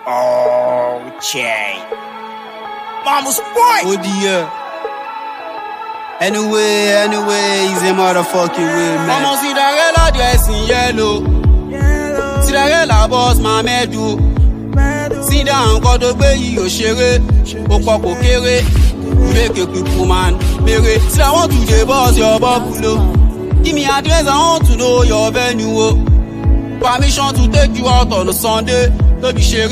Oh, Che. Mama's boy. Oh, dear. Anyway, he's a motherfucking way, man. Mama Cinderella dress in yellow. Cinderella boss my medu. Sit down, got the way you share. Okoko kere. Make a people man. Mere. Sit I want to the boss your bubble. Give me address, I want to know your venue. Permission to take you out on a Sunday. Don't be share.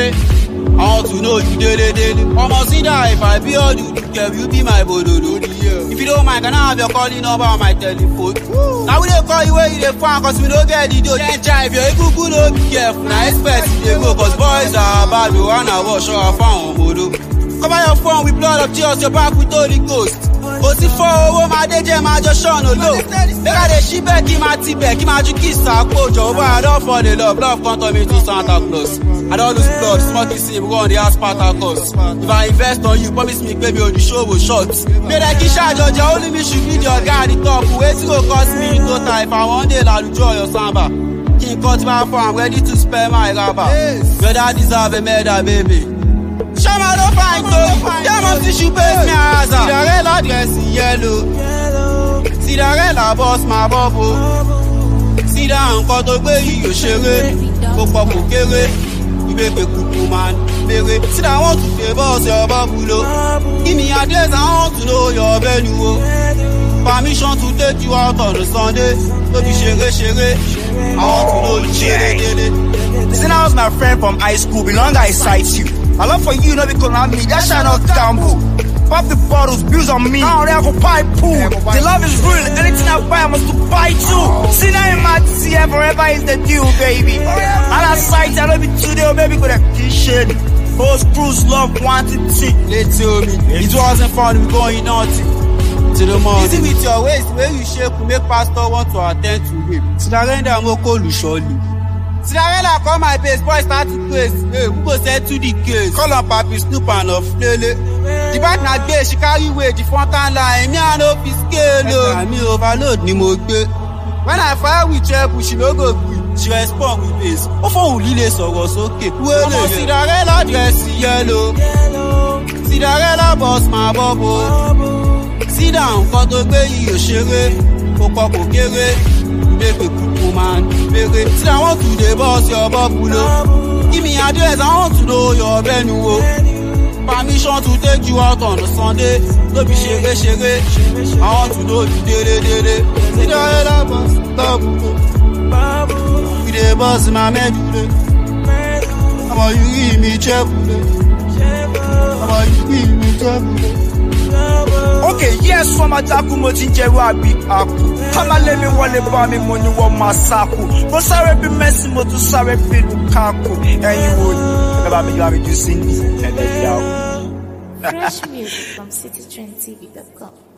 I want to know you daily. Almost see that if I be all you be my bodolo. If you don't mind, can I have your calling number on my telephone? Now we don't call you where you dey find, cause we don't get the dough. Then drive your Google, no be careful. Now expect they go, cause boys are bad. We wanna wash our phone, modo. Cover your phone with blood of tears, your back with Holy Ghost. Oti for owó máa dé jẹ́ máa jọ ṣọ́nà lò. Make I dey ship back, kí máa ti bẹ̀, kí máa ju kiss àpòjọ. Over I don't fall in love come turn me to Santa Claus. I don't lose blood, smoke sim, go on the ass Spartacus. If I invest on you, promise me baby on the show will short. Make I kiss out Georgia, only me should be your guy the top. Wetin go cost me in no time if I one day lalujo your samba. King cut my farm, ready to spend my rubber. Whether deserve a murder, baby. Shama don't find though. Yeah, must see you base me as a Cinderella dress in yellow. Cinderella boss my bubble. Sit down, cut the way you share. Koko kere. You make a cuckoo man. Mere. Sit down, want to the boss your bubble. Give me address, I want to know your venue. Permission to take you out on a Sunday. Don't be share. I want to know you share. Listen, I was my friend from high school. Belong I cite you. I love for you, no because I'm me. That shall not gamble. Pop the bottles, bills on me. Now they have a pipe pool. The love is real. Anything I buy, I must to buy too. See now in my see forever is the deal, baby. And I sight, I love it today, baby. With a t-shirt. Post cruise love wanted to. They tell me it wasn't fun. We going naughty to the morning. Easy with your waist, where you shape, make pastor want to attend to him. Cinderella moko lusholi. Cinderella call my base, boy start to place. Hey, who go send to the case? Call on Papi Snoop and of Lele. The back na gay, she carry weight, the front and line. Me I no fit scale. Me overload ni mo gbe. When I fire with trouble, she no go green. She respond with bass. O for ulile sọ̀rọ̀ sókè. Ọmọ Cinderella dress yellow. Cinderella boss my bubble. Sit down, cut the way you share. Koko kere. Make a cuckoo man. Mere. Sit down, want to the boss your bubble. Give me address, I want to know your venue. Permission to take you out on a Sunday. Don't be share. I want to know you daily. Cinderella boss, bubble. You the boss, my man. How about you give me trouble? How about you give me trouble? Okay, yes, from a taku motinjewa big aku. Kama lemi wale ba mi money wa masaku. Go sorry be messy mo to sorry be lukaku. And you would never be able to sing and then Fresh music from citytrendtv.com.